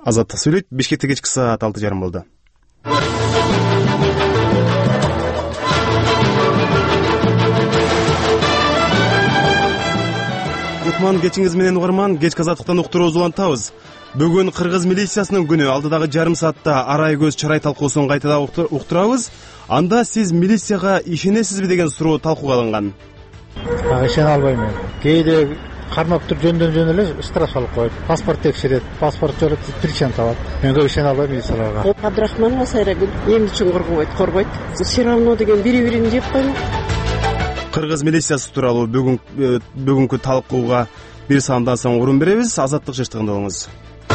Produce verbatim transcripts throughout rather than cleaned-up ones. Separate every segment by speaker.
Speaker 1: Азаттык сүйлөйт. Бишкекте кечки саат алты жарым болду. Укман, кечиңиз менен угарман, кечки азаттыктан уктуруубузду улантабыз. Бүгүн кыргыз милициясынын күнү. Алдыдагы жарым саатта арай көз чырай талкуусун кайтада уктурабыз. Анда сиз милицияга ишенесизби деген суроо талкууга алынган.
Speaker 2: Ишене албайм. Кээде кармап туруп жөндөн жөн эле штраф алып коет. Паспорт текшерет, паспорт жок причина табат. Мен көп ишене албайм милицияларга.
Speaker 3: Абдрахманова Сайрагүл эмне үчүн коргобойт, коргойт. Все равно деген бири-бирин жеп коймок.
Speaker 1: Кыргыз милициясы тууралуу бүгүн бүгүнкү талкууга бир саамдан соң орун беребиз. Азаттык жыштыгында болуңуз.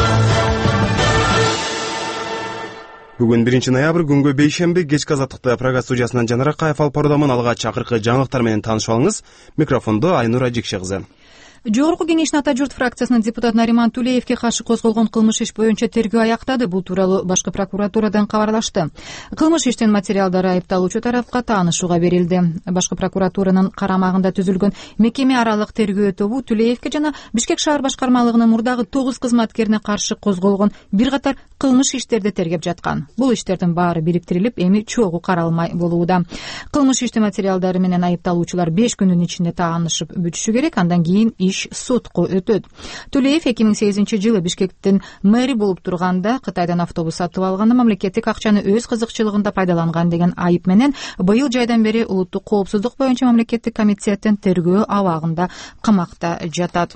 Speaker 1: Бүгүн биринчи ноябрь, күнгө бейшемби. Кечки азаттыкта программа студиясынан Жанар Акаев алып баруудамын. Алга чакыркы жаңылыктар менен таанышып алыңыз. Микрофондо Айнура Жекше кызы.
Speaker 4: Жогорку кеңештин Ата журт фракциясынын депутаты Нариман Тулеевке каршы козголгон кылмыш иш боюнча тергөө аяктады. Бул тууралуу башкы прокуратурадан кабарлашты. Кылмыш иштин материалдары айыпталуучу тарапка таанышууга берилди. Башкы прокуратуранын карамагында түзүлгөн мекеме аралык тергөө тобу Тулеевке жана Бишкек шаар башкармалыгынын мурдагы тогуз кызматкерине каршы козголгон бир катар кылмыш иштерди тергеп жаткан. Бул иштердин баары бириктирилип, эми чогуу каралмай болууда. Кылмыш иштин материалдары менен айыпталуучулар беш күнүн ичинде таанышып бүтүшү керек. Андан кийин иш сотко өтөт. Тулеев эки миң сегизинчи жылы Бишкектин мэри болуп турганда Кытайдан автобус сатып алганда мамлекеттик акчаны өз кызыкчылыгында пайдаланган деген айып менен быйыл жайдан бери улуттук коопсуздук боюнча мамлекеттик комитеттин тергөө абагында камакта жатат.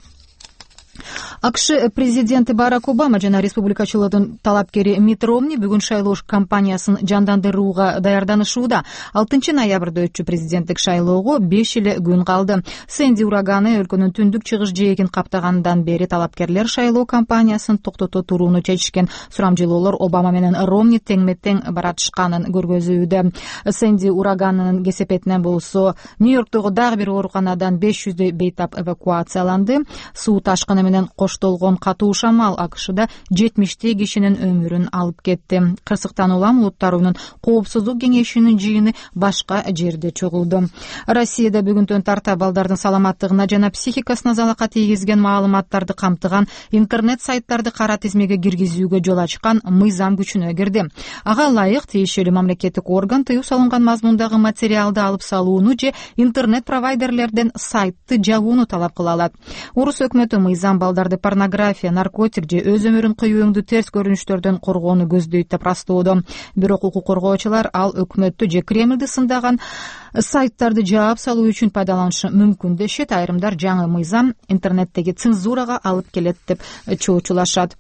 Speaker 4: АКШ президенти Барак Обама жана республикачылыгынын талапкери Митт Ромни бүгүн шайлоо кампаниясын жандандырууга даярданышууда. алтынчы ноябрда өтчү президенттик шайлоого беш эле күн калды. Сэнди ураганы өлкөнүн түндүк чыгыш жээгин каптагандан бери талапкерлер шайлоо кампаниясын токтото турууну чечишкен. Сурамжылоолор Обама менен Ромни теңме-тең баратышканын көргөзүүдө. Сэнди ураганынын кесепетинен болсо Нью-Йорктогу дагы бир ооруканадан беш жүздөй бейтап эвакуацияланды. Суу ташкыны менен коштолгон катуу шамал АКШда жетимиштей кишинин өмүрүн алып кетти. Кырсыктан улам улуттар уюмунун коопсуздук кеңешинин жыйыны башка жерде чогулду. Россияда бүгүнтөн тарта балдардын саламаттыгына жана психикасына залака тийгизген маалыматтарды камтыган интернет сайттарды кара тизмеге киргизүүгө жол ачкан мыйзам күчүнө кирди. Ага ылайык тиешелүү мамлекеттик орган тыюу салынган мазмундагы материалды алып салууну же интернет провайдерлерден сайтты жабууну талап кыла алат. Орус өкмөтү мыйзам балдарды порнография, наркотик же өз өмүрүн кыюуңдуу терс көрүнүштөрдөн коргоону көздөйт деп растоодо. Бирок укук коргоочулар ал өкмөттү же Кремлди сындаган сайттарды жаап салуу үчүн пайдаланышы мүмкүн дешет. Айрымдар жаңы мыйзам интернеттеги цензурага алып келет деп чоочулашат.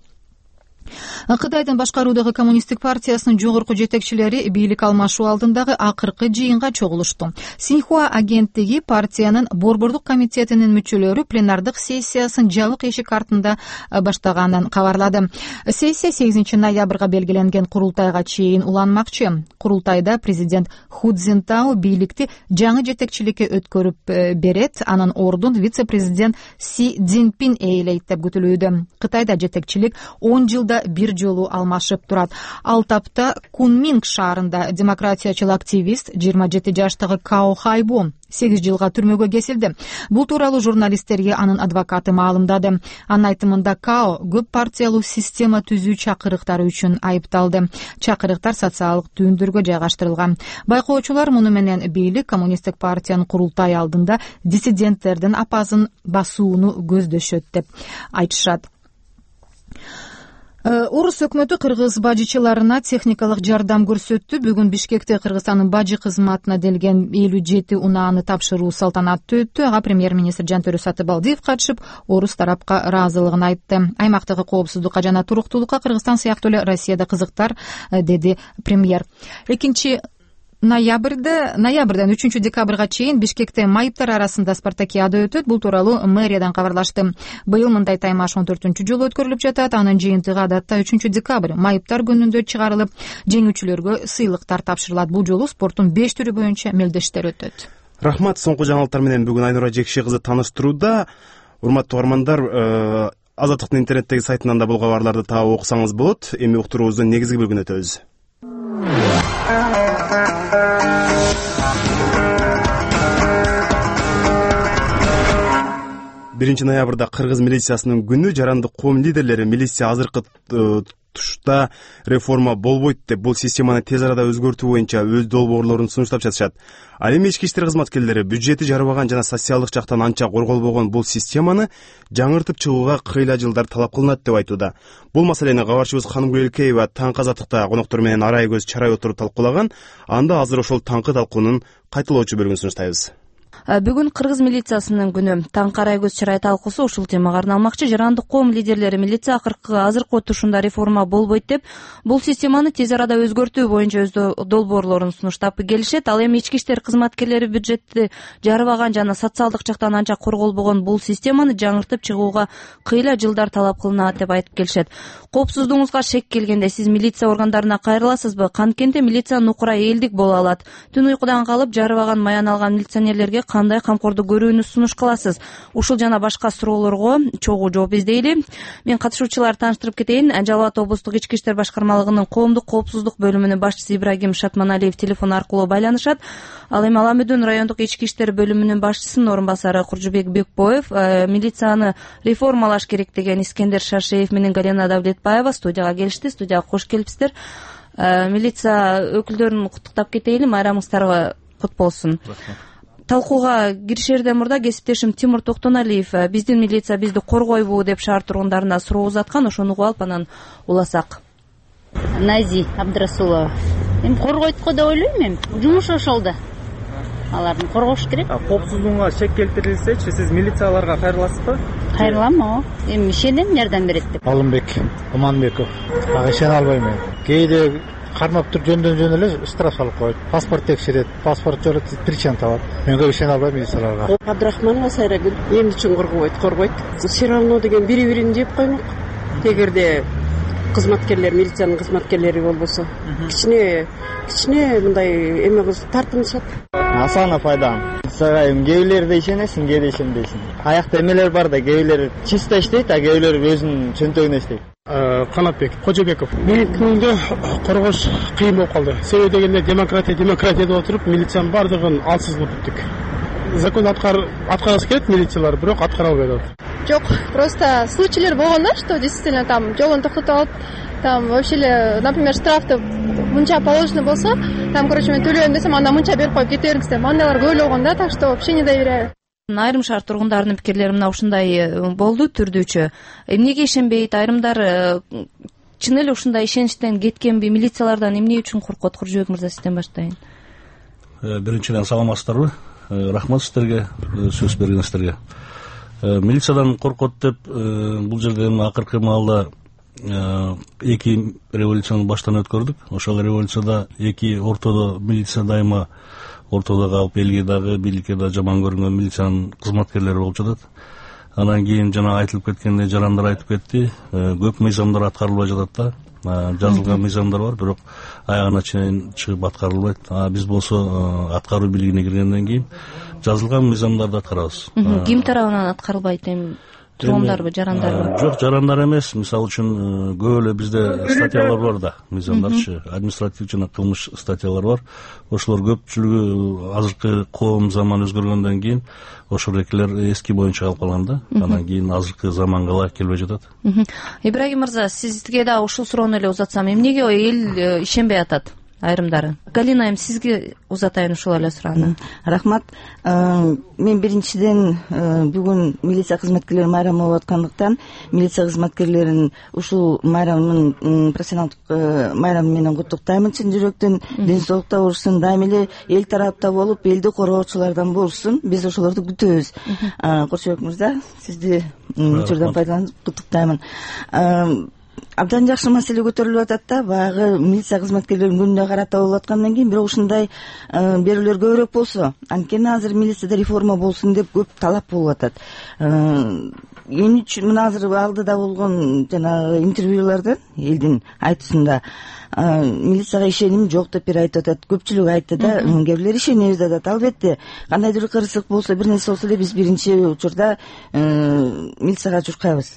Speaker 4: Кытайдын башкаруудагы коммунисттик партиясынын жогорку жетекчилери бийлик алмашуу алдындагы акыркы жыйынга чогулушту. Синьхуа агенттиги партиянын борбордук комитетинин мүчөлөрү пленардык сессиясын жабык эшик артында баштаганын кабарлады. Сессия сегизинчи ноябрга белгиленген курултайга чейин уланмакчы. Курултайда президент Ху Цзинтао бийликти жаңы жетекчиликке өткөрүп берет, анын ордун вице-президент Си Цзиньпин ээлейт деп күтүлүүдө. Кытайда жетекчилик он жылда бир жолу алмашып турат. Ал тапта Кунминг шаарында демократиячыл активист жыйырма жети жаштагы Као Хайбу сегиз жылга түрмөгө кесилди. Бул тууралуу журналисттерге анын адвокаты маалымдады. Анын айтымында Као көп партиялуу система түзүү чакырыктары үчүн айыпталды. Чакырыктар социалдык түйүндөргө жайгаштырылган. Байкоочулар муну менен бийлик коммунисттик партиянын курултай алдында диссиденттердин апазын басууну көздөшөт деп айтышат. Орус өкмөтү кыргыз бажычыларына техникалык жардам көрсөттү. Бүгүн Бишкекте Кыргызстандын бажы кызматына делген элүү жети унааны тапшыруу салтанаттуу өттү. Ага премьер-министр Жантөрө Сатыбалдиев катышып, орус тарапка ыраазылыгын айтты. Аймактагы коопсуздукка жана туруктуулукка Кыргызстан сыяктуу эле Россияда кызыктар, деди премьер. экинчи ноябрда ноябрдан үчүнчү декабрга чейин Бишкекте майыптар арасында спартакиада өтөт. Бул тууралуу мэриядан кабарлашты. Быйыл мындай таймаш он төртүнчү жолу өткөрүлүп жатат. Анын жыйынтыгы адатта үчүнчү декабрь майыптар күнүндө чыгарылып, жеңүүчүлөргө сыйлыктар тапшырылат. Бул жолу спорттун беш түрү боюнча мелдештер өтөт.
Speaker 1: Рахмат. Соңку жаңылыктар менен бүгүн Айнура Жекше кызы тааныштырууда. Урматтуу угармандар, Азаттыктын интернеттеги сайтынан да бул кабарларды таап окусаңыз болот. Эми уктуруубуздун негизги бөлүгүнө өтөбүз. биринчи ноябрда Кыргыз милициясынын күнү. Жарандык коом лидерлери милиция азыркы окутушта реформа болбойт деп бул системаны тез арада өзгөртүү боюнча өз долбоорлорун сунуштап жатышат. Ал эми ички иштер кызматкерлери бюджети жарыбаган жана социалдык жактан анча корголбогон бул системаны жаңыртып чыгууга кыйла жылдар талап кылынат деп айтууда. Бул маселени кабарчыбыз Ханымгүл Элкеева Таңкы Азаттыкта коноктор менен арай көз чарай отуруп талкуулаган. Анда азыр ошол таңкы талкуунун кайталоочу бөлүгүн сунуштайбыз.
Speaker 5: Бүгүн кыргыз милициясынын күнү. Таңкы арай көз чарай талкуусу ушул темага арналмакчы. Жарандык коом лидерлери милиция акыркы азыркы отурушунда реформа болбойт деп, бул системаны тез арада өзгөртүү боюнча өз долбоорлорун сунуштап келишет. Ал эми ички иштер кызматкерлери бюджетти жарыбаган жана социалдык жактан анча корголбогон бул системаны жаңыртып чыгууга кыйла жылдар талап кылынат деп айтып келишет. Коопсуздугуңузга шек келгенде сиз милиция органдарына кайрыласызбы? Канткенде милициянын укура элдик боло алат. Түн уйкудан калып жарыбаган маян алган милиционерлерге кандай камкордук көрүүнү сунуш кыласыз? Ушул жана башка суроолорго чогуу жооп издейли. Мен катышуучуларды тааныштырып кетейин. Жалал Абад облустук ички иштер башкармалыгынын коомдук коопсуздук бөлүмүнүн башчысы Ибрагим Шатманалиев телефон аркылуу байланышат. Ал эми Аламүдүн райондук ички иштер бөлүмүнүн башчысынын орун басары Куржубек Бекбоев милицияны реформалаш керек деген Искендер Шаршеев менен Галина Давлетбаева студияга келишти. Студияга кош келипсиздер. Милиция өкүлдөрүн куттуктап кетейли. Майрамыңыздарга кут болсун. Талкууга киришерден мурда кесиптешим Тимур Токтоналиев биздин милиция бизди коргойбу деп шаар тургундарына суроо узаткан, ошону угуп алып анан уласак.
Speaker 6: Нази Абдрасулова. Эми коргойт го деп ойлойм эми. Жумуш ошол да. Аларды коргош керек.
Speaker 7: Коопсуздугуңа шек келтирилсечи, сиз милицияларга кайрыласызбы?
Speaker 6: Кайрылам, о. Эми ишенем жардам берет деп.
Speaker 2: Алымбек Уманбеков. Ага ишене албайм мен. Кээде кармап туруп жөндөн жөн эле штраф салып коет. Паспорт текшерет, паспорт жок причина табат. Мен көп ишене албайм милицияларга.
Speaker 3: Абдрахманова Сайрагүл эмне үчүн коргобойт? Коргойт. Все равно деген бири-бирин жеп коймок. Тегерде кызматкерлер, милициянын кызматкерлери болбосо, кичине кичине мындай эме кылып тартынышат.
Speaker 7: Асанов Айдан. Милицияга эми кээбилерде ишенесиң, кээде ишенбейсиң. Аякта эмелер бар да, кээбилер чисто иштейт, а кээбилер өзүнүн чөнтөгүнө иштейт.
Speaker 8: Канатбек Кожобеков. Менин күнүмдө коргош кыйын болуп калды. Себеби дегенде демократия, демократия деп отуруп, милициянын бардыгын алсыз кылып бүттүк. Закон аткаргысы келет милициялар, бирок аткара албай атат.
Speaker 9: Жок, просто случайлар болгон да, что действительно там жолун токтотуп алып, там вообще эле, например, штрафты мынча положено болсо, там, короче, мен төлөйм десем, анда мынча берип коюп кете бериңиз деп. Андайлар көп эле болгон да, так что вообще не доверяю.
Speaker 5: Айрым шаар тургундарынын пикирлери мына ушундай болду түрдүүчү. Эмнеге ишенбейт? Айрымдар чын эле ушундай ишеничтен кеткенби? Милициялардан эмне үчүн коркот? Куржубек мырза, сизден баштайын.
Speaker 10: Биринчиден саламатсыздарбы? Рахмат сиздерге, сөз бергениңиздерге. Милициядан коркот деп бул жерде акыркы маалда эки революцияны баштан өткөрдүк. Ошол революцияда эки ортодо милиция дайыма ортодо калып, элге дагы, бийликке да жаман көрүнгөн милициянын кызматкерлери болуп жатат. Анан кийин жана айтылып кеткендей, жарандар айтып кетти, көп мыйзамдар аткарылбай жатат да. Жазылган мыйзамдар бар, бирок аягына чейин чыгып аткарылбайт. А биз болсо аткаруу бийлигине киргенден кийин жазылган мыйзамдарды аткарабыз.
Speaker 5: Ким тарабынан аткарылбайт эми? Туруңдарбы, жарандарбы?
Speaker 10: Жок, жарандар эмес. Мисалы үчүн көп эле бизде статьялар бар да, мыйзамдарчы, административ жана кылмыш статьялар бар. Ошолор көпчүлүгү азыркы коом заман өзгөргөндөн кийин ошол экилер эски боюнча калып калган да. Анан кийин азыркы заманга ылайык келбей жатат.
Speaker 5: Ибрагим мырза, сизге да ушул суроону эле узатсам, эмнеге эл ишенбей атат? Айрымдары. Галина, эми сизге узатайын ушул эле суроonu.
Speaker 11: Рахмат. Мен биринчиден бүгүн милиция кызматкерлери майрамы болуп аткандыктан милиция кызматкерлерин ушул майрамын профессионалдык майрамы менен куттуктаймын чын жүрөктөн. Ден соолукта болушун, дайыма эле эл тарапта болуп, элди коргоочулардан болушун. Биз ошолорду күтөбүз. Курчубек мырза, сизди учурдан пайдаланып куттуктаймын. Абдан жакшы маселе көтөрүлүп атат да, баягы милиция кызматкерлеринин күнүнө карата болуп аткандан кийин, бирок ушундай берүүлөр көбүрөөк болсо, анткени азыр милицияда реформа болсун деп көп талап болуп атат. Эмне үчүн мына азыр алдыда болгон жанагы интервьюлардан элдин айтуусунда милицияга ишеним жок деп бир айтып атат. Көпчүлүк айтты да, кээ бирлер ишенебиз деп атат. Албетте, кандайдыр кырсык болсо, бир нерсе болсо эле биз биринчи учурда милицияга журкайбыз.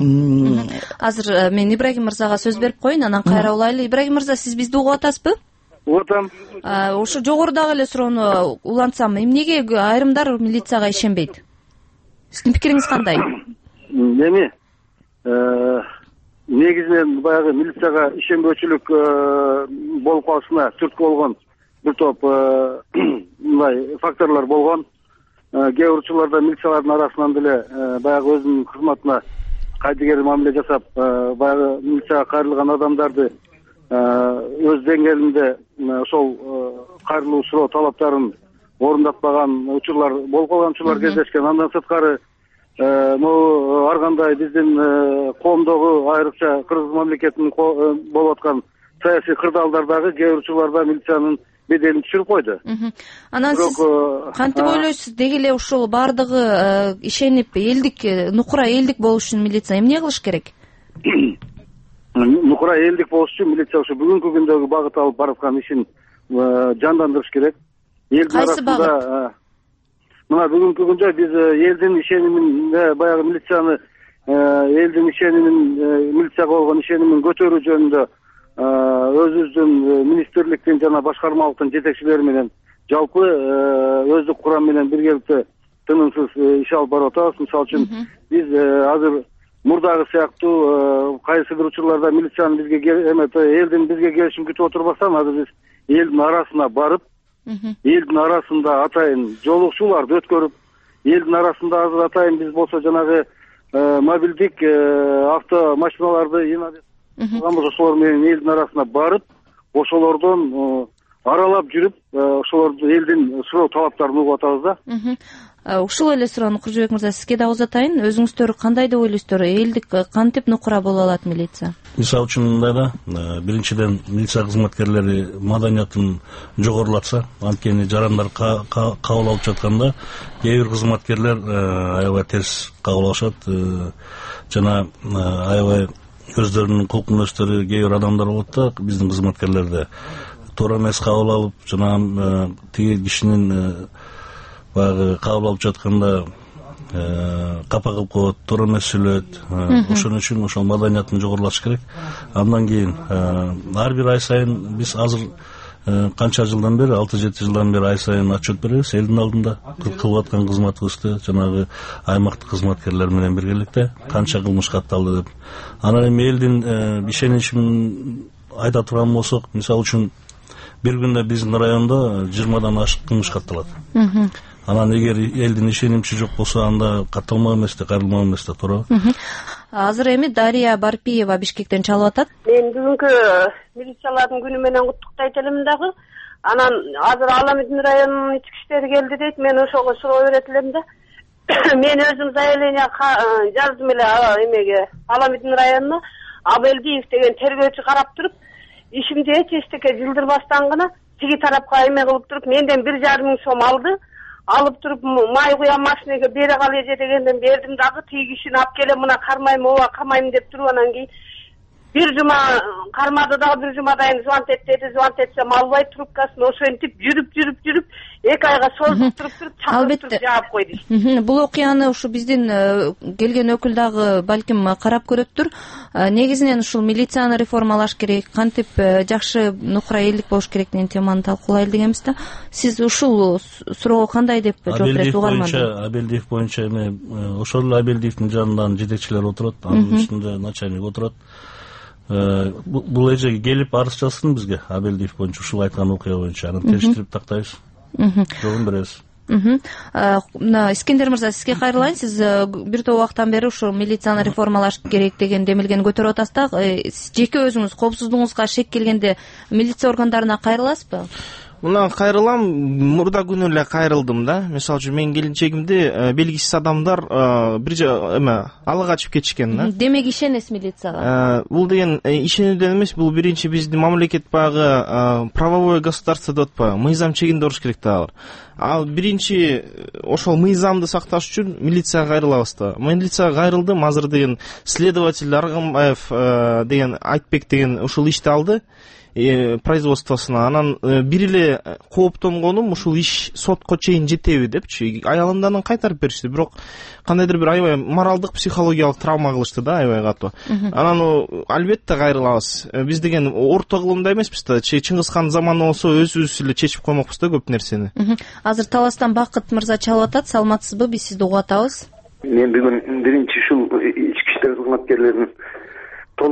Speaker 5: Азыр мен Ибрагим мырзага сөз берип коеюн, анан кайра улайлы. Ибрагим мырза, сиз бизди угуп атасызбы?
Speaker 7: Угуп атам.
Speaker 5: Ошо жогорудагы эле суроону улантсам, эмнеге айрымдар милицияга ишенбейт? Сиздин пикириңиз кандай?
Speaker 7: Эми,
Speaker 12: негизинен баягы милицияга ишенбөөчүлүк болуп калышына түрткү болгон бир топ мындай факторлор болгон. Кээ бир учурларда милициялардын арасынан деле баягы өзүнүн кызматына кайдыгер мамиле жасап, баягы милицияга кайрылган адамдарды өз деңгээлинде ошол кайрылуу суроо талаптарын орундатпаган учурлар болуп калган учурлар кездешкен. Андан сырткары могу ар кандай биздин коомдогу, айрыкча кыргыз мамлекетинин болуп аткан саясий кырдаалдар дагы кээ бир учурларда милициянын беделин түшүрүп койду.
Speaker 5: Анан сиз кантип ойлойсуз, деги эле ушул баардыгы ишенип элдик, нукура элдик болуш үчүн милиция эмне кылыш керек?
Speaker 12: Нукура элдик болуш үчүн милиция ушу бүгүнкү күндөгү багыт алып бараткан ишин жандандырыш керек.
Speaker 5: Кайсы багыт?
Speaker 12: Мына бүгүнкү күндө биз элдин ишенимин, баягы милицияны, элдин ишенимин, милицияга болгон ишенимин көтөрүү жөнүндө өзүбүздүн министрликтин жана башкармалыктын жетекчилери менен жалпы өздүк курам менен биргеликте тынымсыз иш алып барып атабыз. Мисалы үчүн биз азыр мурдагы сыяктуу кайсы бир учурларда милициянын бизге эмет элдин бизге келишин күтүп отурбастан азыр биз элдин арасына барып, элдин арасында атайын жолугушууларды өткөрүп, элдин арасында азыр атайын биз болсо жанагы мобилдик автомашиналарды ошолор менен элдин арасына барып, ошолордон аралап жүрүп, ошолорду элдин суроо талаптарын угуп атабыз да.
Speaker 5: Ушул эле суроону Куржубек мырза сизге да узатайын. Өзүңүздөр кандай деп ойлойсуздар? Элдик кантип нукура боло алат милиция?
Speaker 10: Мисалы үчүн мындай да, биринчиден милиция кызматкерлери маданиятын жогорулатса, анткени жарандар кабыл алып жатканда кээ бир кызматкерлер аябай терс кабыл алышат, жана аябай өздөрүнүн кул күнөштөрү кээ бир адамдар болот да, биздин кызматкерлерде туура эмес кабыл алып, жана тиги кишинин баягы кабыл алып жатканда капа кылып коет, туура эмес сүйлөйт. Ошон үчүн ошол маданиятын жогорулатыш керек. Андан кийин ар бир ай сайын биз азыр канча жылдан бери, алты жети жылдан бери ай сайын отчет беребиз элдин алдында кылып аткан кызматыбызды, жанагы аймактык кызматкерлер менен биргеликте канча кылмыш катталды деп. Анан эми элдин ишеничин айта турган болсок, мисалы үчүн бир күндө биздин райондо жыйырмадан ашык кылмыш катталат. Анан эгер элдин ишенимчи жок болсо, анда катталмак эмес да, кайрылмак эмес да, туурабы?
Speaker 5: Азыр эми Дария Барпиева Бишкектен чалып атат.
Speaker 3: Мен бүгүнкү милициялардын күнү менен куттуктайт элем дагы. Анан азыр Аламидин районунун ички иштери келди дейт. Мен ошого суроо берет элем да. Мен өзүм заявление жаздым эле эмеге, Аламидин районуна. Абелдиев деген тергөөчү карап туруп, ишимди эч эчтеке жылдырбастан гана тиги тарапка эме кылып туруп, менден бир жарым миң сом алды. Алып туруп, май куя машинеге бере кал эже дегенден бердим дагы, тиги кишини алып келем, мына кармайм, ооба кармайм деп туруп, анан кийин бир жума кармады дагы, бир жумадан кийин звонт эт деди, звонт этсем албай трубкасын, ошентип жүрүп жүрүп жүрүп эки айга созуп туруп туруп чакырып туруп жаап койду.
Speaker 5: Бул окуяны ушу биздин келген өкүл дагы балким карап көрөттүр. Негизинен ушул милицияны реформалаш керек, кантип жакшы нукура элдик болуш керек деген теманы талкуулайлы дегенбиз да. Сиз ушул суроого кандай деп жооп бересиз угарман?
Speaker 10: Абелдиев боюнча эми ошол эле Абелдиевдин жанынан жетекчилер отурат, анын үстүндө начальник отурат. Бул эже келип арыз жазсын бизге, Абелдиев боюнча ушул айткан окуя боюнча, анан териштирип тактайбыз. Жообун беребиз.
Speaker 5: Мына Искендер мырза, сизге кайрылайын. Сиз бир топ убакыттан бери ушу милицияны реформалаш керек деген демилгени көтөрүп атасыз да. Сиз жеке өзүңүз коопсуздугуңузга шек келгенде милиция органдарына кайрыласызбы?
Speaker 13: Мына кайрылам, мурда күнү эле кайрылдым да. Мисалы үчүн менин келинчегимди белгисиз адамдар бир эме ала качып кетишкен да.
Speaker 5: Демек ишенесиз милицияга?
Speaker 13: Бул деген ишенүүдөн эмес, бул биринчи биздин мамлекет багы правовое государство деп атпайбы, мыйзам чегинде туруш керек да алар. Ал биринчи ошол мыйзамды сакташ үчүн милицияга кайрылабыз да. Милицияга кайрылдым, азыр деген следователь Аргамбаев деген Айтбек деген ушул ишти алды производствосуна. Анан бир эле кооптонгонум ушул иш сотко чейин жетеби депчи. Аялымдан кайтарып беришти, бирок кандайдыр бир аябай моралдык, психологиялык травма кылышты да, аябай катуу. Анан албетте кайрылабыз. Биз деген орто кылымда эмеспиз да. Чыңгыз хан заманы болсо өзүбүз эле чечип коймокпуз да көп нерсени.
Speaker 5: Азыр Таластан Бакыт мырза чалып атат. Саламатсызбы? Биз сизди угуп атабыз.
Speaker 14: Мен бүгүн биринчи ушул ички иштер кызматкерлеринин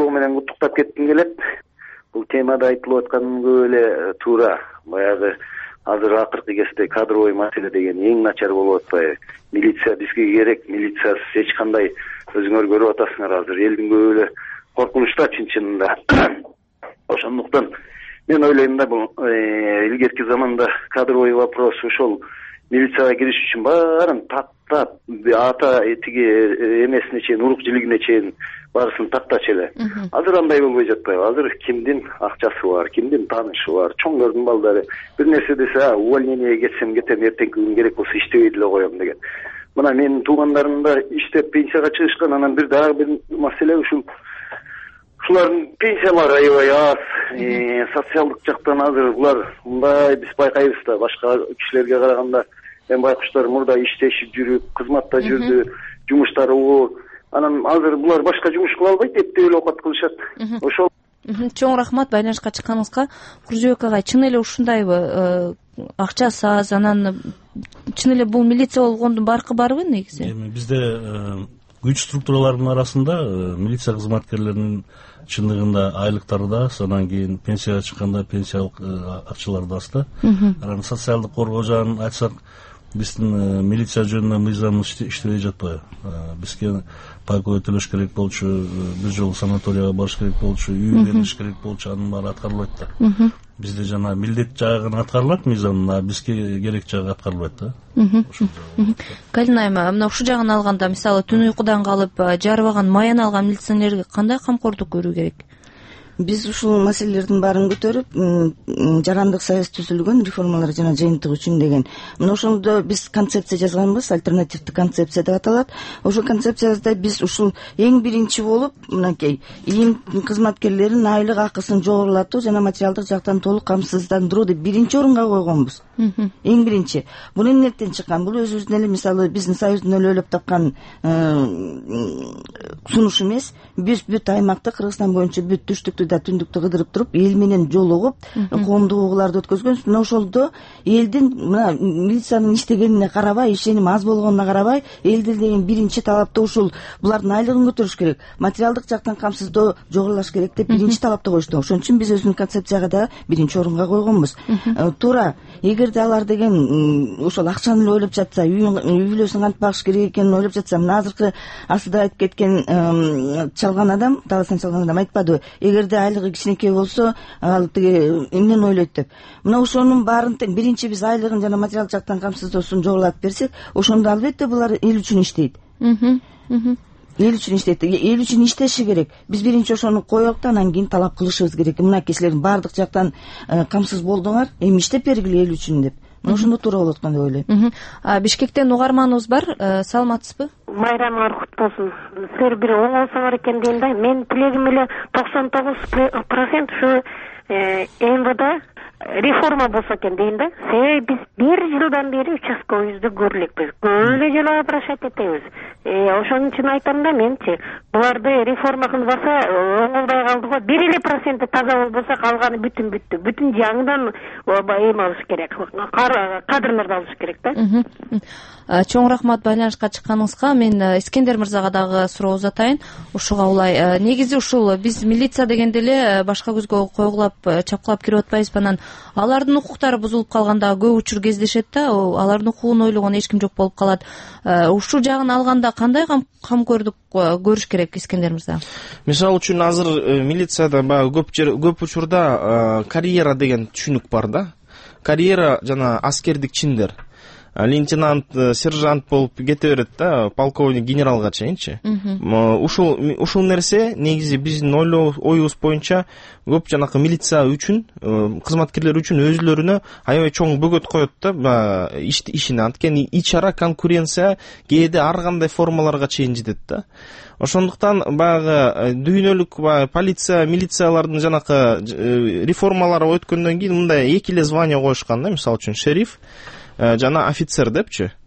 Speaker 12: жолугу менен куттуктап кетким келет. Бул темада айтылып аткан көп эле туура. Баягы азыр акыркы кезде кадровый маселе деген эң начар болуп атпайбы? Милиция бизге керек, милициясыз эч кандай өзүңөр көрүп атасыңар азыр элдин көп эле коркунучта чын-чынында. Ошондуктан мен ойлойм да бул илгерки заманда кадровый вопрос ошол милицияга кириш үчүн баарын тактап, ата тиги эмесине чейин, урук жилигине чейин баарысын тактачу эле. Азыр андай болбой жатпайбы? Азыр кимдин акчасы бар, кимдин таанышы бар, чоңдордун балдары бир нерсе десе, увольнениеге кетсем кетем, эртеңки күн керек болсо иштебей деле коем деген. Мына менин туугандарым да иштеп пенсияга чыгышкан, анан бир дагы бир маселе ушул ушулардын пенсиялары аябай аз. Социалдык жактан азыр булар мындай биз байкайбыз да, башка кишилерге караганда эми байкуштар мурда иштешип жүрүп, кызматта жүрдү, жумуштары оор. Анан азыр булар башка жумуш кыла албайт, эптеп эле оокат кылышат. Ошол
Speaker 5: чоң рахмат байланышка чыкканыңызга. Куржебек агай, чын эле ушундайбы? Акчасы аз, анан чын эле бул милиция болгондун баркы барбы негизи? Эми
Speaker 10: бизде күч структураларынын арасында милиция кызматкерлеринин чындыгында айлыктары да, анан кийин пенсияга чыкканда пенсиялык акчалары да аз да. Анан социалдык коргоо жагын айтсак, биздин милиция жөнүндө мыйзамыбыз иштебей жатпайбы? Бизге пайкой төлөш керек болчу, бир жолу санаторияга барыш керек болчу, үй бериш керек болчу, анын баары аткарылбайт да. Бизде жана милдет жагы гана аткарылат мыйзамда, а бизге керек жагы аткарылбайт да.
Speaker 5: Галина айма, мына ушул жагын алганда, мисалы түн уйкудан калып жарбаган, маян алган милиционерге кандай камкордук көрүү керек?
Speaker 11: Биз ушул маселелердин баарын көтөрүп, жарандык саясат түзүлгөн реформалар жана жыйынтык үчүн деген. Мына ошондо биз концепция жазганбыз, альтернативдик концепция деп аталат. Ошол концепциябызда биз ушул эң биринчи болуп, мынакей, ийин кызматкерлердин айлык акысын жогорулатуу жана материалдык жактан толук камсыздандыруу деп биринчи орунга койгонбуз. Эң биринчи. Бул эмнектен чыккан? Бул өзүбүздүн эле, мисалы, биздин союздун эле ойлоп тапкан сунуш эмес. Биз бүт аймакты, Кыргызстан боюнча бүт түштүктү да түндүктү кыдырып туруп, эл менен жолугуп, коомдук угууларды өткөзгөнбүз. Мына ошолдо элдин мына милициянын иштегенине карабай, ишеним аз болгонуна карабай, элдин деген биринчи талапты ушул булардын айлыгын көтөрүш керек, материалдык жактан камсыздоо жогорулаш керек деп биринчи талапты коюшту. Ошон үчүн биз өзүбүздүн концепцияга да биринчи орунга койгонбуз. Туура, эгерде алар деген ошол акчаны эле ойлоп жатса, үй бүлөсүн кантип багыш керек экенин ойлоп жатса, мына азыркы асыда айтып кеткен чалган адам, табасын чалган адам айтпадыбы? Эгерде айлыгы кичинекей болсо, ал тиги эмнени ойлойт деп. Мына ошонун баарын биринчи биз айлыгын жана материалдык жактан камсыздоосун жогорулатып берсек, ошондо албетте булар эл үчүн иштейт. Эл үчүн иштейт. Эл үчүн иштеши керек. Биз биринчи ошону коелук да, анан кийин талап кылышыбыз керек. Мына кишилердин баардык жактан камсыз болдуңар, эми иштеп бергиле эл үчүн деп. Ошондо туура болот экен деп ойлойм.
Speaker 5: Бишкектен угарманыбыз бар, саламатсызбы?
Speaker 14: Майрамыңар куту болсун. Силер бир оңолсоңор экен дейм да. Мен тилегим эле токсон тогуз процент ушу эм вэ дэ реформа болсо экен дейм да. Себеби биз бир жылдан бери участковыйыбызды көрө элекпиз. Көп эле жолу обращать этебиз. Ошон үчүн айтам да, менчи буларды реформа кылбаса оңолбой калды го. Бир эле проценти таза болбосо калганы бүтүн бүттү. Бүтүн жаңыдан эме алыш керек, кадрларды алыш керек да.
Speaker 5: Чоң рахмат байланышка чыкканыңызга. Мен Искендер мырзага дагы суроо узатайын. Ушуга улай, негизи ушул биз милиция дегенде эле башка көзгө койгулап, чапкылап кирип атпайбызбы? Анан алардын укуктары бузулуп калганда көп учур кездешет да, алардын укугун ойлогон эч ким жок болуп калат. Ушул жагын алганда кандай камкордук көрүш керек, Искендер мырза?
Speaker 13: Мисалы үчүн азыр милицияда баягы көп көп учурда карьера деген түшүнүк бар да. Карьера жана аскердик чиндер. Лейтенант, сержант болуп кете берет да, полковник, генералга чейинчи. Ушул ушул нерсе негизи биздин оюбуз боюнча көп жанакы милиция үчүн, кызматкерлер үчүн өзүлөрүнө аябай чоң бөгөт коет да, ишине. Анткени ич-ара конкуренция кээде ар кандай формаларга чейин жетет да. Ошондуктан баягы дүйнөлүк полиция, милициялардын жанакы реформалары өткөндөн кийин мындай эки эле звание коюшкан да, мисалы үчүн шериф жана офицер депчи.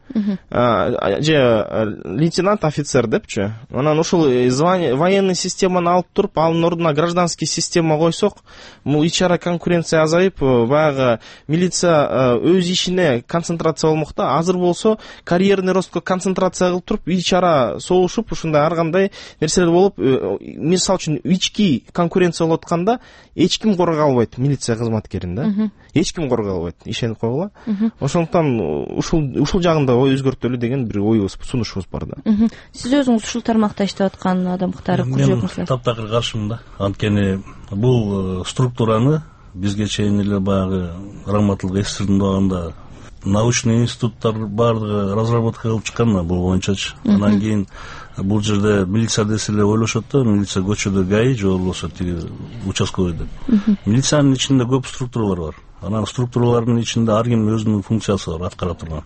Speaker 13: же лейтенант офицер депчи, анан ушул звание военный системаны алып туруп анын ордуна гражданский система койсок, бул ич ара конкуренция азайып, баягы милиция өз ишине концентрация болмок да. Азыр болсо карьерный ростко концентрация кылып туруп, ич ара согушуп, ушундай ар кандай нерселер болуп, мисалы үчүн ички конкуренция болуп атканда эч ким коргой албайт милиция кызматкерин да. Эч ким коргой албайт, ишенип койгула. Ошондуктан ушул ушул жагында ой өзгөртөлү деген бир оюбуз, сунушубуз бар да.
Speaker 5: Сиз өзүңүз ушул тармакта иштеп аткан адам катары көрсөтөңүз.
Speaker 10: Мен таптакыр каршымын да. Анткени бул структураны бизге чейин эле баягы Раматылык СССРдин убагында научный институттар баардыгы разработка кылып чыккан да бул боюнчачы. Анан кийин бул жерде милиция десе эле ойлошот да, милиция көчөдө ГАИ же болбосо тиги участковый деп. Милициянын ичинде көп структуралар бар. Анан структуралардын ичинде ар ким өзүнүн функциясы бар, аткара турган.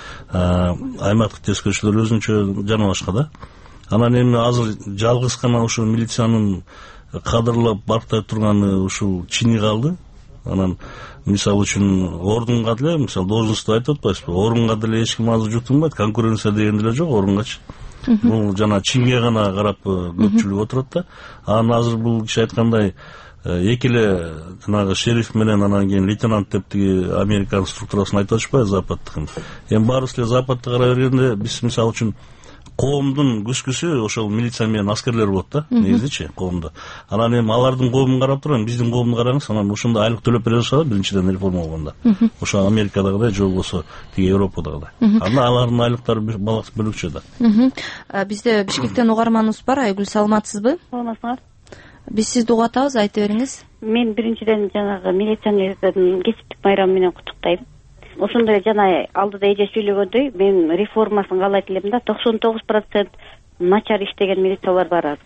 Speaker 10: Аймактык тескерчилер өзүнчө жана башка да. Анан эми азыр жалгыз гана ушул милициянын кадрлап барктай турганы ушул чини калды. Анан мисалы үчүн ордунга деле, мисалы должностьту айтып атпайсызбы? Ордунга деле эч ким азыр жутулбайт, конкуренция деген деле жок ордунгачы. Бул жана чинге гана карап көпчүлүк отурат да. Анан азыр бул киши айткандай эки эле жанагы шериф менен анан кийин лейтенант деп тиги Американ структурасын айтып атышпайбы, западтыкын. Эми баарыбыз эле западты карай бергенде биз мисалы үчүн коомдун күзгүсү ошол милиция менен аскерлер болот да, негизичи коомдо. Анан эми алардын коомун карап туруп, биздин коомду караңыз, анан ошондой айлык төлөп бере алышат биринчиден реформа болгондо. Ошо Америкадагыдай же болбосо тиги Европадагыдай. Анда алардын айлыктары бөлөкчө да.
Speaker 5: Бизде Бишкектен угарманыбыз бар, Айгүл, саламатсызбы?
Speaker 15: Саламатсызбы.
Speaker 5: Биз сизди угуп атабыз, айтып бериңиз.
Speaker 15: Мен биринчиден жанагы милиционердин кесиптик байрамы менен куттуктайм. Ошондой жана алдыда эже сүйлөгөндөй, мен реформасын каалайт элем да, токсон тогуз процент начар иштеген милициялар бар азыр.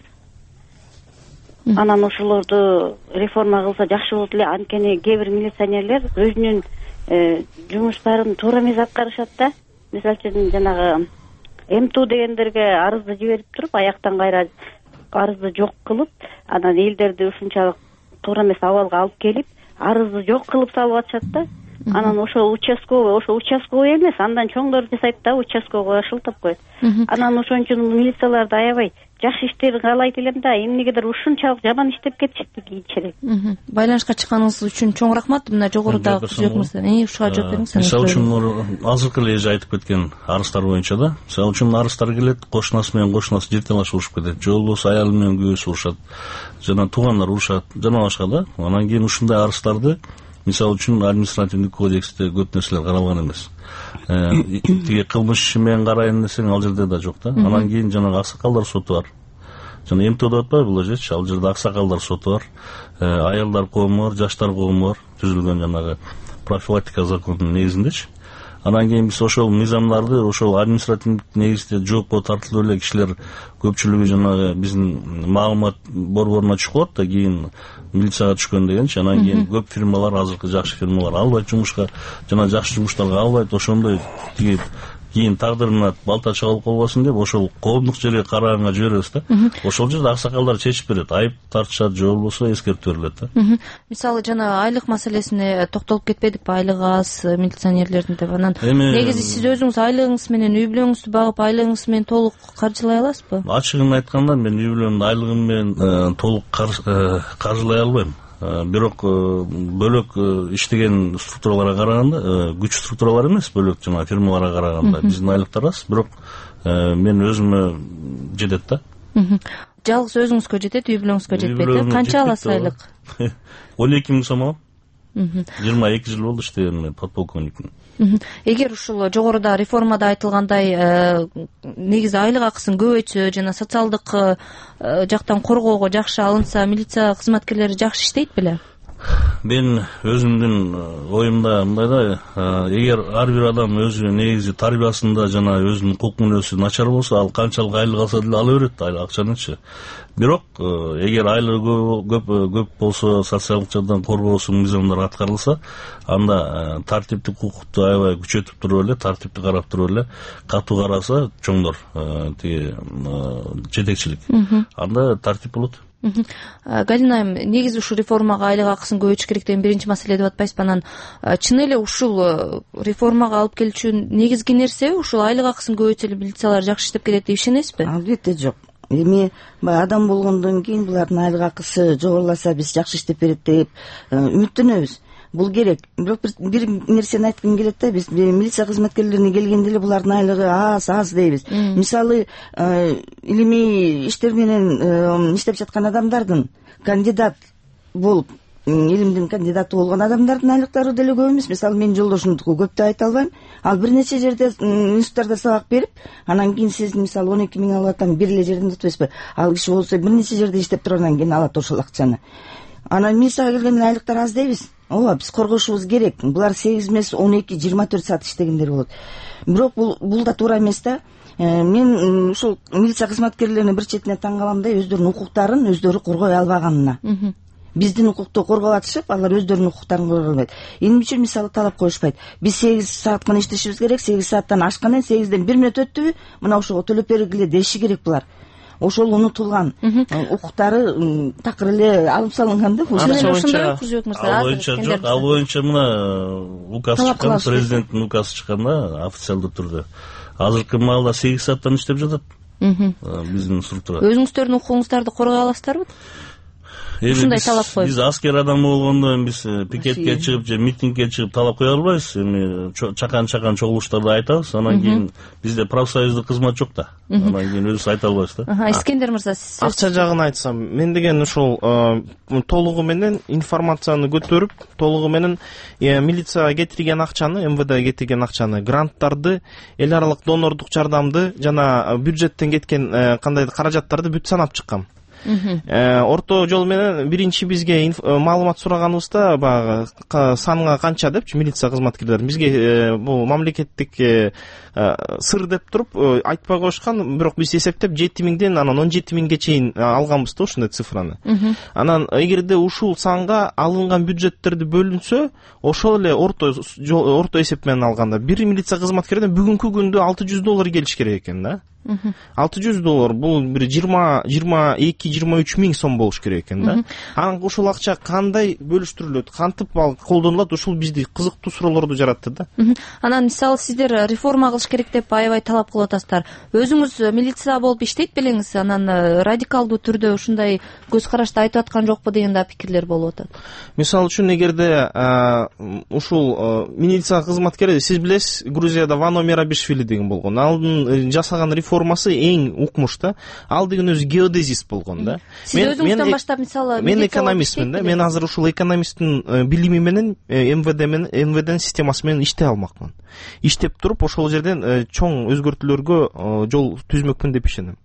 Speaker 15: Анан ошолорду реформа кылса жакшы болот эле, анткени кээ бир милиционерлер өзүнүн жумуштарын туура эмес аткарышат да. Мисалы үчүн жанагы МТУ дегендерге арызды жиберип туруп, аяктан кайра арызды жок кылып, анан элдерди ушунчалык туура эмес абалга алып келип, арызды жок кылып салып атышат да. Анан ошо участковый, ошо участковый эмес, андан чоңдор жасайт да, участковыйга шылтап коет. Анан ошон үчүн милицияларды аябай жакшы иштерин каалайт элем да, эмнегедир ушунчалык жаман иштеп кетишти кийинчерээк.
Speaker 5: Байланышка чыкканыңыз үчүн чоң рахмат. Мына жогорудагы сүйлөкмүз. Ушуга жооп бериңиз.
Speaker 10: Мисалы үчүн азыркы эле эже айтып кеткен арыздар боюнча да, мисалы үчүн арыздар келет, кошунасы менен кошунасы жер талаш урушуп кетет, же болбосо аялы менен күйөөсү урушат, жана туугандар урушат, жана башка да. Анан кийин ушундай арыздарды мисалы үчүн административдик кодексте көп нерселер каралган эмес. Тиги кылмыш иши менен карайын десең ал жерде да жок да. Анан кийин жанагы аксакалдар соту бар. Жана МТО деп атпайбы бул жерчи, ал жерде аксакалдар соту бар, аялдар коому бар, жаштар коому бар, түзүлгөн жанагы профилактика законунун негизиндечи. Анан кийин биз ошол мыйзамдарды ошол административдик негизде жоопко тартылып эле кишилер көпчүлүгү жанагы биздин маалымат борборуна чукулат да, кийин милицияга түшкөн дегенчи. Анан кийин көп фирмалар, азыркы жакшы фирмалар албайт жумушка, жана жакшы жумуштарга албайт, ошондой тиги кийин тагдырына балта чалып калбасын деп ошол коомдук жерге караганга жиберебиз да. Ошол жерде аксакалдар чечип берет, айып тартышат же болбосо эскертип берилет да.
Speaker 5: Мисалы жана айлык маселесине токтолуп кетпедикпи, айлыгы аз милиционерлердин деп. Анан негизи сиз өзүңүз айлыгыңыз менен үй бүлөңүздү багып, айлыгыңыз менен толук каржылай аласызбы?
Speaker 10: Ачыгын айтканда мен үй бүлөмдүн айлыгым менен толук каржылай албайм. Бирок бөлөк иштеген структураларга караганда, күч структуралар эмес, бөлөк жана фирмаларга караганда биздин айлыктар аз, бирок мен өзүмө жетет да.
Speaker 5: Жалгыз өзүңүзгө жетет, үй бүлөңүзгө жетпейт. Канча аласыз айлык?
Speaker 10: он эки миң сом алам. жыйырма эки жыл болду иштегениме, подполковникмин.
Speaker 5: Эгер ушул жогоруда реформада айтылгандай негизи айлык акысын көбөйтсө жана социалдык жактан коргоого жакшы алынса, милиция кызматкерлери жакшы иштейт беле?
Speaker 10: Мен өзүмдүн оюмда мындай да, эгер ар бир адам өзү негизи тарбиясында жана өзүнүн укук мүнөзү начар болсо, ал канчалык айлык алса деле ала берет акчанычы. Бирок эгер айлыгы көп көп болсо, социалдык жактан коргоосу мыйзамдар аткарылса, анда тартиптик укукту аябай күчөтүп туруп эле, тартипти карап туруп эле, катуу караса чоңдор, тиги жетекчилик, анда тартип болот.
Speaker 5: Галина айым, негизи ушул реформага айлык акысын көбөйтүш керек деген биринчи маселе деп атпайсызбы? Анан чын эле ушул реформага алып келүүчү негизги нерсе ушул айлык акысын көбөйтсө эле милициялар жакшы иштеп кетет деп ишенесизби?
Speaker 11: Албетте жок. Эми баягы адам болгондон кийин булардын айлык акысы жогоруласа биз жакшы иштеп берет деп үмүттөнөбүз. Бул керек. Бирок бир нерсени айткым келет да, биз милиция кызматкерлерине келгенде эле булардын айлыгы аз аз дейбиз. Мисалы, илимий иштер менен иштеп жаткан адамдардын, кандидат болуп, илимдин кандидаты болгон адамдардын айлыктары деле көп эмес. Мисалы, менин жолдошумдуку көп деп айта албайм. Ал бир нече жерде институттарда сабак берип, анан кийин сиз мисалы он эки миң алып атам, бир эле жерден жатпайсызбы? Ал киши болсо бир нече жерде иштеп тургандан кийин алат ошол акчаны. Анан милицияга келгенде айлыктар аз дейбиз. Ооба, биз коргошубуз керек. Булар сегиз эмес, он эки, жыйырма төрт саат иштегендер болот. Бирок бул бул да туура эмес да. Мен ушул милиция кызматкерлерине бир четине таң калам да, өздөрүнүн укуктарын өздөрү коргой албаганына. Биздин укукту коргоп атышып, алар өздөрүнүн укуктарын коргой албайт. Эмне үчүн мисалы талап коюшпайт? Биз сегиз саат гана иштешибиз керек, сегиз сааттан ашкандан сегизден бир мүнөт өттүбү, мына ошого төлөп бергиле деши керек булар. Ошол унутулган укуктары такыр эле алып салынган да.
Speaker 10: Ал боюнча жок, ал боюнча мына указ чыккан, президенттин указы чыккан да, официалдуу түрдө. Азыркы маалда сегиз сааттан иштеп жатат биздин структура.
Speaker 5: Өзүңүздөрдүн укугуңуздарды коргой аласыздарбы? Ушундай талап коюп.
Speaker 10: Биз аскер адам болгондон биз пикетке чыгып же митингге чыгып талап кое албайбыз. Эми чакан-чакан чогулуштарда айтабыз, анан кийин бизде профсоюздук кызмат жок да. Анан кийин өзүбүз айта албайбыз да.
Speaker 5: Искендер мырза, сиз
Speaker 13: акча жагын айтсам, мен деген ушул толугу менен информацияны көтөрүп, толугу менен милицияга кетирген акчаны, эм вэ дэ кетирген акчаны, гранттарды, эл аралык донордук жардамды жана бюджеттен кеткен кандайдыр каражаттарды бүт санап чыккам. Орто жол менен биринчи бизге маалымат сураганыбызда баягы санга канча депчи милиция кызматкерлери бизге бул мамлекеттик сыр деп туруп айтпай коюшкан, бирок биз эсептеп жети миңден анан он жети миңге чейин алганбыз да ушундай цифраны. Анан эгерде ушул санга алынган бюджеттерди бөлүнсө, ошол эле орто орто эсеп менен алганда бир милиция кызматкерден бүгүнкү күндө алты жүз доллар келиш керек экен да. алты жүз доллар бул бир жыйырма жыйырма эки жыйырма үч миң сом болуш керек экен да. Анан ушул акча кандай бөлүштүрүлөт, кантип ал колдонулат, ушул бизди кызыктуу суроолорду жаратты да.
Speaker 5: Анан мисалы сиздер реформа кылыш керек деп аябай талап кылып атасыздар. Өзүңүз милиция болуп иштейт белеңиз, анан радикалдуу түрдө ушундай көз карашты айтып аткан жокпу деген да пикирлер болуп атат.
Speaker 13: Мисалы үчүн эгерде ушул милиция кызматкери, сиз билесиз, Грузияда Вано Мерабишвили деген болгон. Алдын жасаган реформасы эң укмуш да. Ал деген өзү геодезист болгон да.
Speaker 5: Сиз өзүңүздөн баштап мисалы
Speaker 13: мен экономистмин да. Мен азыр ушул экономисттин билими менен эм вэ дэ менен эм вэ дэнин системасы менен иштей алмакмын. Иштеп туруп ошол жерден чоң өзгөртүүлөргө жол түзмөкмүн деп ишенем.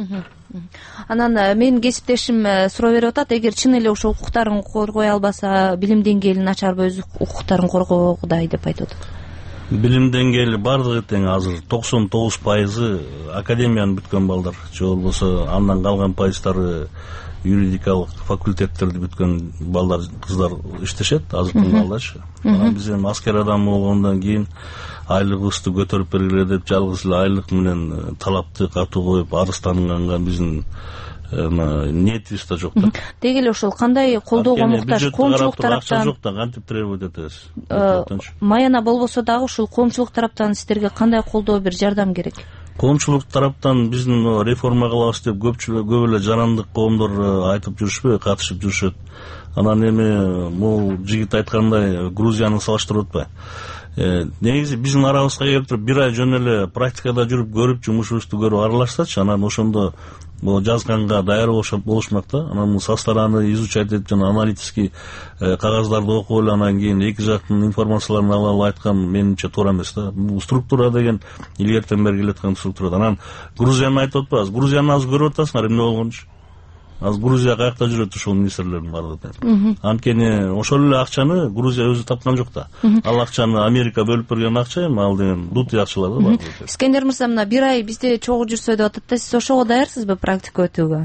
Speaker 5: Анан менин кесиптешим суроо берип атат, эгер чын эле ошол укуктарын коргой албаса, билим деңгээли начарбы, өз укуктарын коргогудай деп айтып атат.
Speaker 10: Билим деңгээли бардыгы тең, азыр токсон тогуз пайызы академияны бүткөн балдар, же болбосо андан калган пайыздары юридикалык факультеттерди бүткөн балдар, кыздар иштешет азыркы маалдачы. Анан биз эми аскер адам болгондон кийин айлыгыбызды көтөрүп бергиле деп жалгыз эле айлык менен талапты катуу коюп арызданганга биздин ниетибиз да жок да.
Speaker 5: Деги эле ошол кандай колдоого муктаж, коомчулук тараптан
Speaker 10: жок да, кантип требовать этебиз.
Speaker 5: Маяна болбосо дагы ушул коомчулук тараптан сиздерге кандай колдоо, бир жардам керек?
Speaker 10: Коомчулук тараптан биздин реформа кылабыз деп көпчүлүк көп эле жарандык коомдор айтып жүрүшпү, катышып жүрүшөт. Анан эми бул жигит айткандай Грузияны салыштырып атпайбы? Негизи биздин арабызга келип туруп бир ай жөн эле практикада жүрүп көрүп, жумушубузду көрүп аралашсачы, анан ошондо бул жазганга даяр болушмак да. Анан со стороны изучать этип, жана аналитический кагаздарды окуп эле анан кийин эки жактын информацияларын ала алып айткан менимче туура эмес да. Бул структура деген илгертен бери келаткан структура. Анан Грузияны айтып атпайбыз. Грузияны азыр көрүп атасыңар эмне болгончу? Азыр Грузия каякта жүрөт ушул министрлердин баардыгы. Анткени ошол эле акчаны Грузия өзү тапкан жок да. Ал акчаны Америка бөлүп берген акча, эми ал деген дут акчалар да бар.
Speaker 5: Искендер мырза, мына бир ай бизде чогуу жүрсө деп атат да, сиз ошого даярсызбы практика өтүүгө?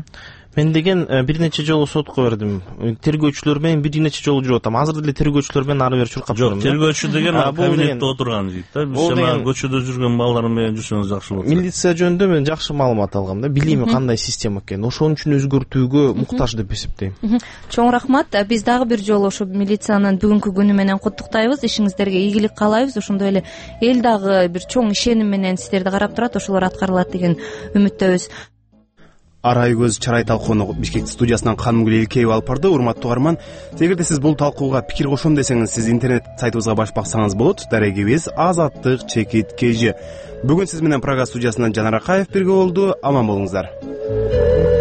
Speaker 13: мен деген бир нече жолу сотко бердим. Тергөөчүлөр менен бир нече жолу жүрүп атам. Азыр деле тергөөчүлөр менен ары бери чуркап жүрөм.
Speaker 10: Жок, тергөөчү деген кабинетте отурган дейт да. Биз сема көчөдө жүргөн балдар менен жүрсөңүз жакшы болот.
Speaker 13: Милиция жөнүндө мен жакшы маалымат алгам да. Билими кандай система экенин. Ошон үчүн өзгөртүүгө муктаж деп эсептейм.
Speaker 5: Чоң рахмат. Биз дагы бир жолу ошо милициянын бүгүнкү күнү менен куттуктайбыз. Ишиңиздерге ийгилик каалайбыз. Ошондой эле эл дагы бир чоң ишеним менен сиздерди карап турат. Ошолор аткарылат деген үмүттөбүз.
Speaker 1: Арай көз чарай талкууну Бишкек студиясынан Канымгүл Элкеева алып барды. Урматтуу угарман, эгерде сиз бул талкууга пикир кошом десеңиз, сиз интернет сайтыбызга барып баксаңыз болот. Дарегибиз Азаттык чекит кж. Бүгүн сиз менен Прага студиясынан Жанар Акаев бирге болду. Аман болуңуздар.